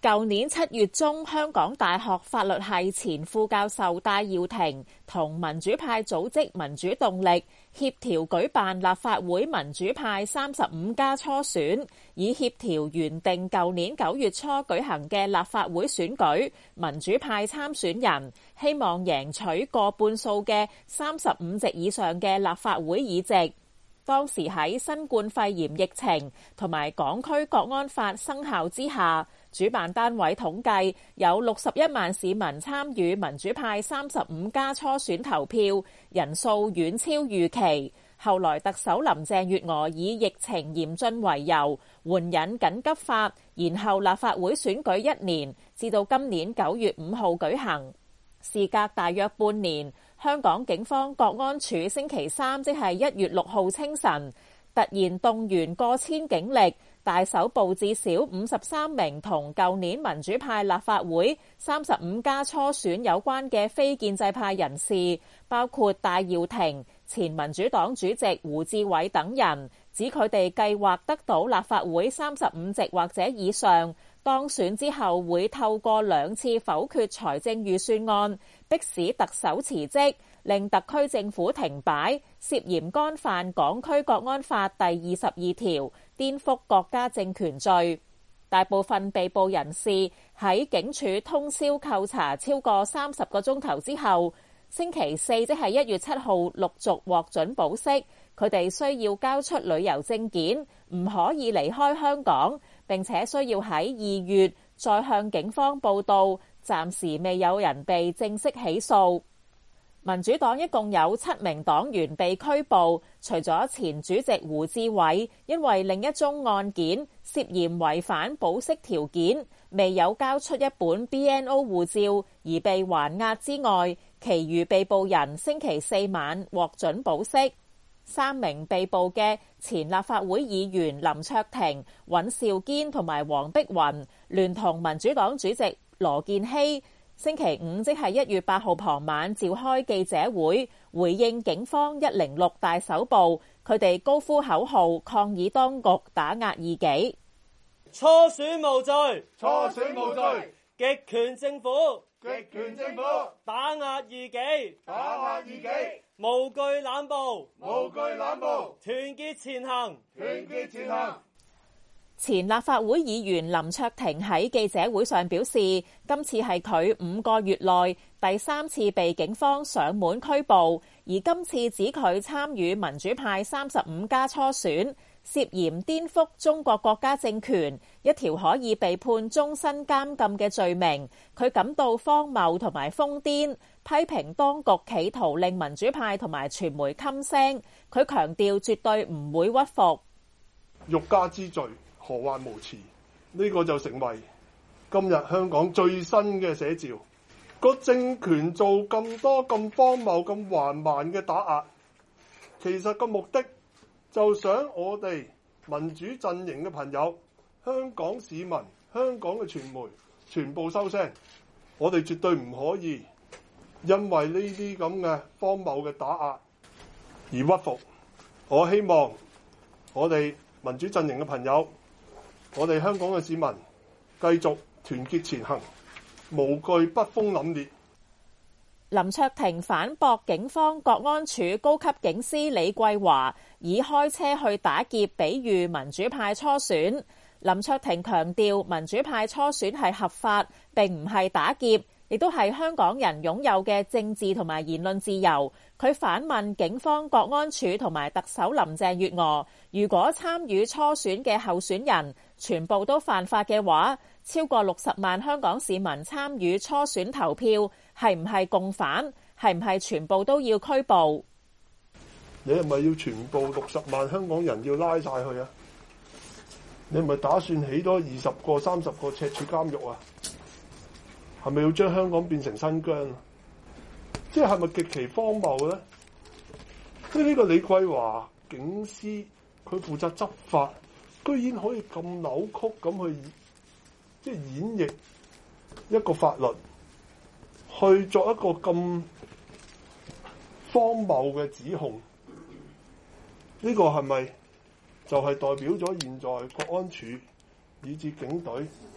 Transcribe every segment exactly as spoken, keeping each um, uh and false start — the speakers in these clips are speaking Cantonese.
舊年七月中，香港大學法律系前副教授戴耀廷同民主派組織民主動力協調舉辦立法會民主派三十五加初選，以協調原定舊年九月初舉行嘅立法會選舉。民主派參選人希望贏取過半數嘅三十五席以上嘅立法會議席。當時喺新冠肺炎疫情同埋港區國安法生效之下，主辦單位統計有六十一萬市民參與民主派三十五加初選投票，人數遠超預期。後來特首林鄭月娥以疫情嚴峻為由，援引緊急法，延後立法會選舉一年，至到今年九月五號舉行。事隔大約半年，香港警方國安處星期三，即係一月六號清晨，突然動員過千警力，大搜捕至少五十三名同舊年民主派立法會三十五加初選有關嘅非建制派人士，包括戴耀廷、前民主黨主席胡志偉等人，指佢哋計劃得到立法會三十五席或者以上，當選之後會透過兩次否決財政預算案，迫使特首辭職，令特區政府停擺，涉嫌干犯港區國安法第二十二條顛覆國家政權罪。大部分被捕人士喺警署通宵扣查超過三十個鐘頭之後，星期四即係一月七號陸續獲准保釋。佢哋需要交出旅遊證件，唔可以離開香港，並且需要喺二月再向警方報到。暫時未有人被正式起訴。民主黨一共有七名黨員被拘捕，除咗前主席胡志偉因為另一宗案件涉嫌違反保釋條件，未有交出一本 B N O 護照而被還押之外，其餘被捕人星期四晚獲准保釋。三名被捕嘅前立法會議員林卓廷、尹兆堅同埋黃碧雲，聯同民主黨主席羅健熙，星期五即係一月八號傍晚召開記者會，回應警方一零六大搜捕，佢哋高呼口號抗議當局打壓異己。 初選無罪， 初選無罪， 極權政府， 極權政府， 打壓異己， 打壓異己， 無懼濫捕， 無懼濫捕， 團結前行， 團結前行。 前立法會議員林卓廷喺記者會上表示，今次係佢五個月內第三次被警方上門拘捕，而今次指佢參與民主派三十五加初選，涉嫌顛覆中國國家政權，一條可以被判終身監禁嘅罪名，佢感到荒謬同埋瘋癲，批評當局企圖令民主派同埋傳媒噤聲。佢強調絕對唔會屈服。 欲加之罪，何患無辭？呢個就成為今日香港最新嘅寫照。個政權做咁多咁荒謬、咁橫蠻嘅打壓，其實個目的就想我哋民主陣營嘅朋友、香港市民、香港嘅傳媒全部收聲。我哋絕對唔可以因為呢啲咁嘅荒謬嘅打壓而屈服。我希望我哋民主陣營嘅朋友，我哋香港嘅市民繼續團結前行，無懼北風凜冽。 林卓廷反駁警方國安處高級警司李桂華以開車去打劫比喻民主派初選。林卓廷強調民主派初選係合法，並唔係打劫，亦都係香港人擁有嘅政治同埋言論自由。佢反問警方國安處同埋特首林鄭月娥，如果參與初選嘅候選人全部都犯法嘅話，超過六十萬香港市民參與初選投票，係唔係共犯？係唔係全部都要拘捕？ 你係咪要全部六十萬香港人要拉晒去啊？你係咪打算起多二十個、三十個赤柱監獄啊？係咪要將香港變成新疆啊？即係係咪極其荒謬咧？即係呢個李桂華警司，佢負責執法，居然可以咁扭曲咁去即係演繹一個法律，去作一個咁荒謬嘅指控。呢個係咪就係代表咗現在國安處以至警隊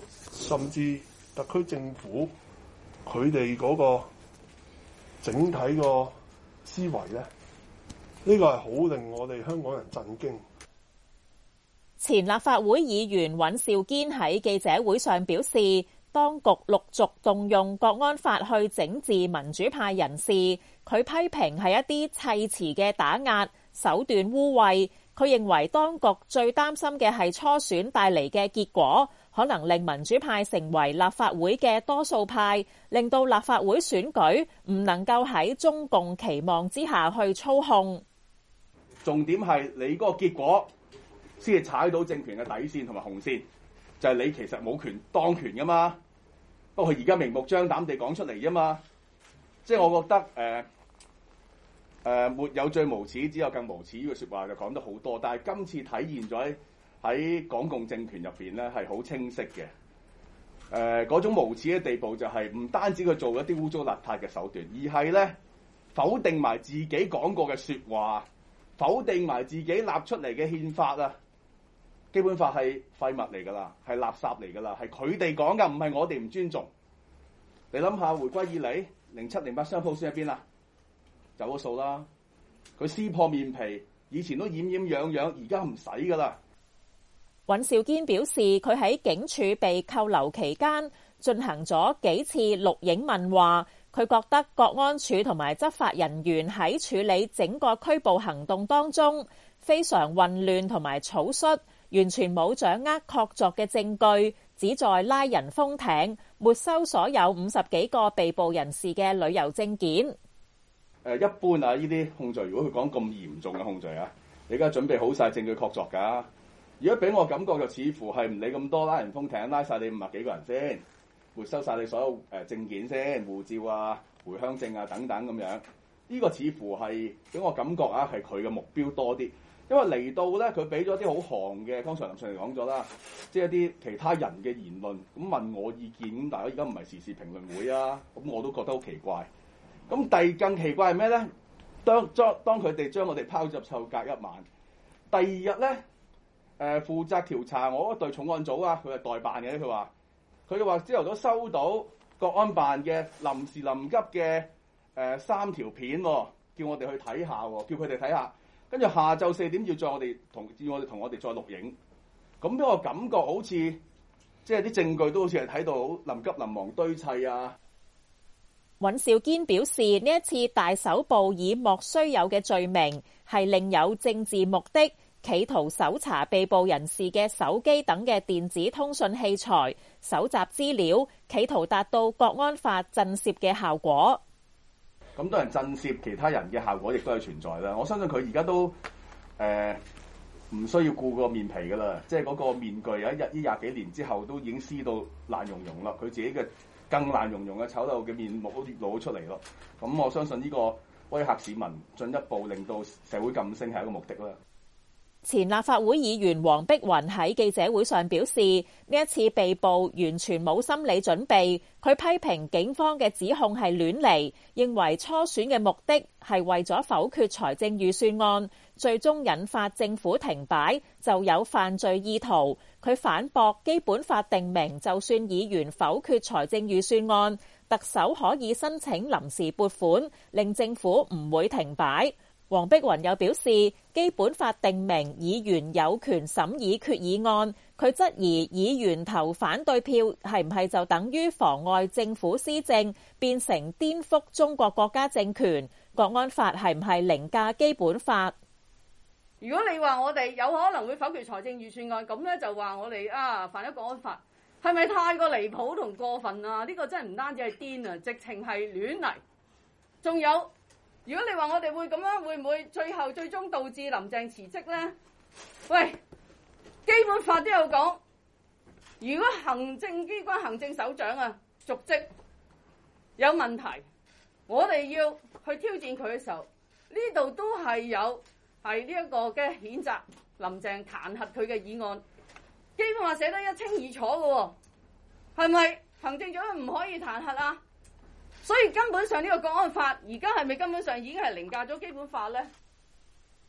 甚至特區政府佢哋嗰個整體個思維咧，呢個係好令我哋香港人震驚。 前立法會議員尹兆堅喺記者會上表示，當局陸續動用國安法去整治民主派人士，佢批評係一啲砌詞嘅打壓，手段污穢。佢認為當局最擔心嘅係初選帶嚟嘅結果，可能令民主派成為立法會嘅多數派，令到立法會選舉唔能夠喺中共期望之下去操控。 重點係你嗰個結果先係踩到政權嘅底線同埋紅線，就係你其實冇權當權噶嘛。不過佢而家明目張膽地講出嚟啫嘛。即係我覺得誒誒、呃呃、沒有最無恥，只有更無恥呢句説話就講得好多。但係今次體現咗喺喺港共政權入邊咧係好清晰嘅。誒、呃、嗰種無恥嘅地步就係唔單止佢做一啲污糟邋遢嘅手段，而係咧否定埋自己講過嘅説話，否定埋自己立出嚟嘅憲法啊！基本法係廢物嚟㗎啦，係垃圾嚟㗎啦，係佢哋講㗎，唔係我哋唔尊重。你諗下，回歸以嚟零七零八雙普選喺邊啊？走咗數啦。佢撕破面皮，以前都掩掩養養，而家唔使㗎啦。 尹兆堅表示，佢喺警署被扣留期間進行咗幾次錄影問話，佢覺得國安處同埋執法人員喺處理整個拘捕行動當中非常混亂同埋草率，完全冇掌握確鑿嘅證據，旨在拉人封艇，沒收所有五十幾個被捕人士嘅旅遊證件。 誒，一般啊，呢啲控罪，如果佢講咁嚴重嘅控罪啊，你而家準備好晒證據確鑿㗎。如果俾我感覺就似乎係唔理咁多，拉人封艇，拉晒你五十幾個人先，沒收晒你所有誒證件先，護照啊、回鄉證啊等等咁樣。呢、這個似乎係俾我感覺啊，係佢嘅目標多啲。因為嚟到咧，佢俾咗啲好寒嘅，剛才林順嚟講咗啦，即係一啲其他人嘅言論，咁問我意見，咁大家而家唔係時事評論會啊，咁我都覺得好奇怪。咁第二更奇怪係咩咧？當將當佢哋將我哋拋入臭格一晚，第二日咧，誒、呃、負責調查我嗰隊重案組啊，佢係代辦嘅，佢話佢話朝頭早收到國安辦嘅臨時臨急嘅誒、呃、三條片、哦，叫我哋去睇下、哦，叫佢哋睇下。跟住下晝四點要再我哋同要我哋同我哋再錄影，咁俾我感覺好似即係啲證據都好似係睇到臨急臨忙堆砌啊。 尹兆堅表示，呢一次大搜捕以莫須有嘅罪名係另有政治目的，企圖搜查被捕人士嘅手機等嘅電子通訊器材，搜集資料，企圖達到國安法震懾嘅效果。 咁多人震懾其他人嘅效果亦都係存在啦。我相信佢而家都誒唔、呃、需要顧個面皮㗎啦，即係嗰個面具喺呢廿幾年之後都已經撕到爛溶溶啦。佢自己嘅更爛溶溶嘅醜陋嘅面目都露咗出嚟咯。咁我相信呢個威嚇市民，進一步令到社會噤聲係一個目的啦。 前立法會議員黃碧雲喺記者會上表示，呢一次被捕完全冇心理準備。佢批評警方嘅指控係亂嚟，認為初選嘅目的係為咗否決財政預算案，最終引發政府停擺就有犯罪意圖。佢反駁基本法定明，就算議員否決財政預算案，特首可以申請臨時撥款，令政府唔會停擺。黃碧雲又表示，基本法定明議員有權審議決議案，佢質疑議員投反對票係唔係就等於妨礙政府施政，變成顛覆中國國家政權？國安法係唔係凌駕基本法？ 如果你話我哋有可能會否決財政預算案，咁咧就話我哋啊犯咗國安法，係咪太過離譜同過分啊？呢個真係唔單止係癲啊，直情係亂嚟。仲有，如果你話我哋會咁樣，會唔會最後最終導致林鄭辭職呢？喂，基本法都有講，如果行政機關行政首長啊瀆職有問題，我哋要去挑戰佢嘅時候，呢度都係有係呢一個嘅譴責林鄭彈劾佢嘅議案。基本法寫得一清二楚嘅喎，係咪行政長官唔可以彈劾啊？所以根本上呢個國安法而家係咪根本上已經係凌駕咗基本法呢？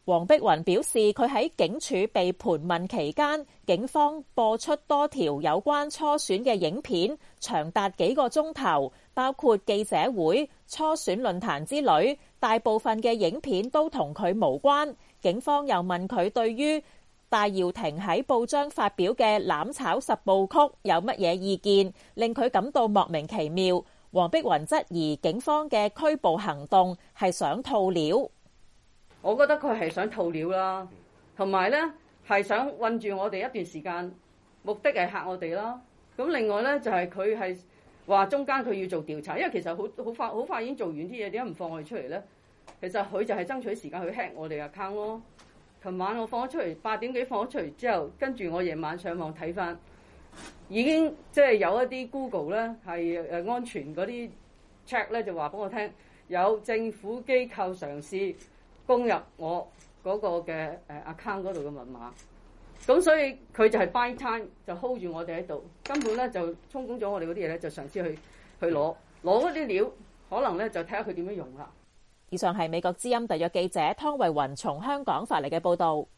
黃碧雲表示，佢喺警署被盤問期間，警方播出多條有關初選嘅影片，長達幾個鐘頭，包括記者會、初選論壇之類，大部分嘅影片都同佢無關。警方又問佢對於戴耀廷喺報章發表嘅攬炒十部曲有乜嘢意見，令佢感到莫名其妙。黃碧雲質疑警方嘅拘捕行動係想套料。 我覺得佢係想套料啦，同埋咧係想困住我哋一段時間，目的係嚇我哋啦。咁另外咧就係佢係話中間佢要做調查，因為其實好好快好快已經做完啲嘢，點解唔放我哋出嚟咧？其實佢就係爭取時間去 hack 我哋 account 咯。琴晚我放咗出嚟，八點幾放咗出嚟之後，跟住我夜晚上網睇翻，已經即係有一啲 Google 咧係誒安全嗰啲 check 咧就話俾我聽，有政府機構嘗試攻入我嗰個嘅誒 account 嗰度嘅密碼，咁所以佢就係 buy time 就 hold 住我哋喺度，根本咧就充公咗我哋嗰啲嘢咧，就嘗試去去攞攞嗰啲料，可能咧就睇下佢點樣用啦。 以上係美國之音特約記者湯慧雲從香港發嚟嘅報導。